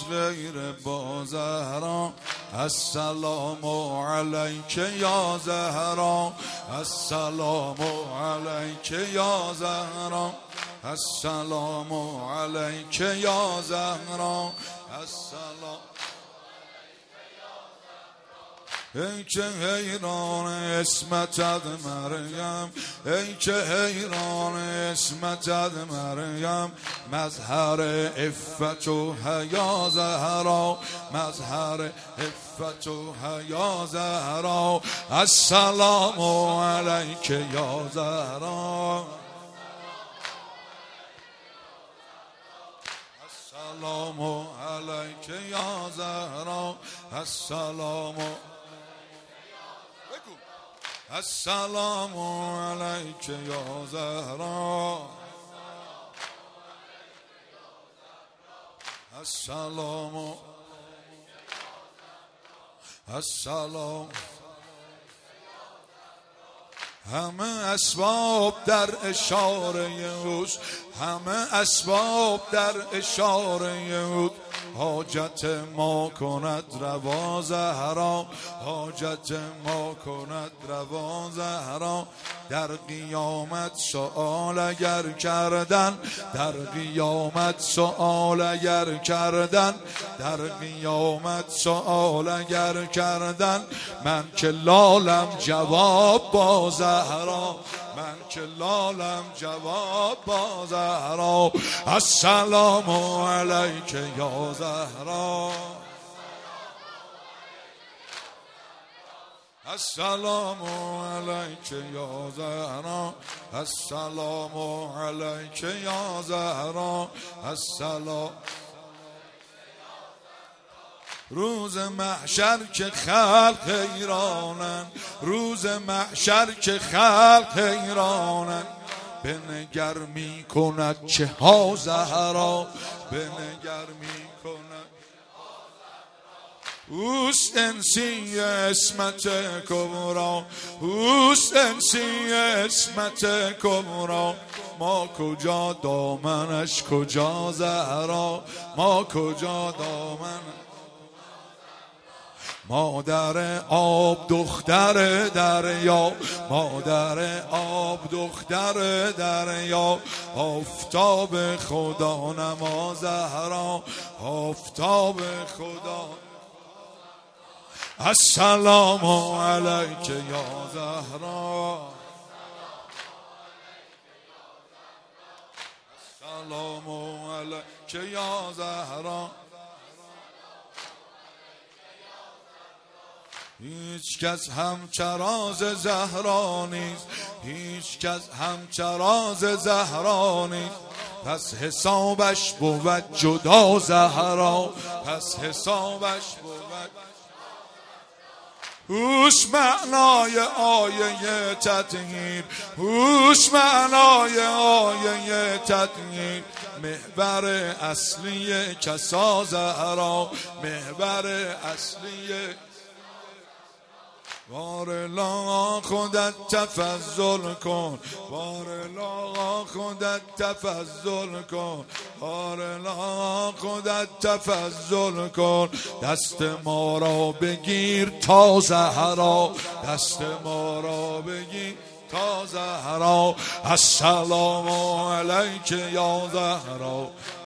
غیر با زهرا. السلام علیک یا زهرا، السلام علیک یا زهرا، السلام علیک یا زهرا، السلام. ای که حیران اسمتت مریم، ای که حیران اسمتت مریم، مظهر عفت و حیا زهرا، مظهر عفت و حیا زهرا. السلام علیک یا زهرا، السلام علیک یا زهرا، السلام. السلام علیک یا زهرا، السلام، السلام. همه اسباب در اشاره اوست، همه اسباب در اشاره اوست. حاجت ما کند روا زهرا، حاجت ما کند روا زهرا. در قیامت سؤال اگر کردن، در قیامت سؤال اگر کردن، در قیامت سؤال اگر کردن، من که لالم جواب با زهرا، من که لالم جواب با زهرا. السلام علیک یا زهرا، السلام علیک یا زهرا، السلام علیک یا زهرا، السلام. روز محشر که خلق حیرانن، روز محشر که خلق حیرانن، بنگر می کند چه ها زهرا، بنگر می کند. اوست انسی اسمت کبرا، اوست انسی اسمت کبرا. ما کجا دامنش کجا زهرا، ما کجا دامن. مادر آب دختر دریا، مادر آب دختر دریا. آفتاب خدا نما زهرا، آفتاب خدا. السلام علیک یا زهرا، السلام علیک یا زهرا. هیچ کس همچراز زهرا نیست، هیچ کس همچراز زهرا نیست. پس حسابش بود جدا زهرا، پس حسابش بود. هوش معنای آیه تطهیر، هوش معنای آیه تطهیر. محور اصلی کسا زهرا، محور اصلی. بارلا خودت تفضل کن، بارلا خودت تفضل کن، بارلا خودت تفضل کن. دست ما را بگیر تا زهرا، دست ما را بگیر تا زهرا. السلام علیک یا زهرا،